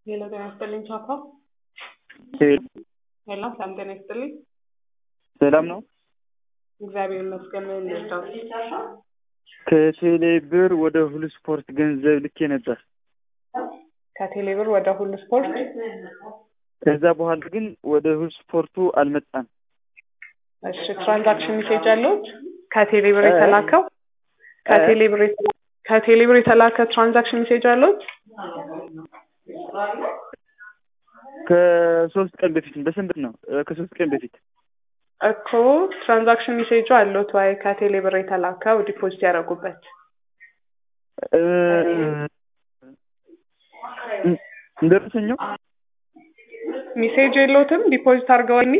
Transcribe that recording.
ሌላ ጤና ይስጥልኝ ቻፓ። ሄሎ ሰላም ጤና ይስጥልኝ። ሰላም ነው። እግዚአብሔር ይመስገን። ምን ልርዳው? ከቴሌ ብር ወደ ሁሉ ስፖርት ገንዘብ ልኬ ነበር። ከቴሌ ብር ወደ ሁሉ ስፖርት? ከዛ በኋላ ግን ወደ ሁሉ ስፖርቱ አልመጣም። እሺ ትራንዛክሽን ሜሴጅ አለው ከቴሌ ብር የተላከው? ከቴሌ ብር የተላከ ትራንዛክሽን ሜሴጅ አለው? ከሶስት ቀን በፊት በስንት ነው? ከሶስት ቀን በፊት እኮ ትራንዛክሽን ሜሴጁ አለው ወይ? ከቴሌ ብር የተላከው ዲፖዚት ያደረጉበት እንደርሰኛው ሜሴጅ የለውም ዲፖዚት አድርገዋል።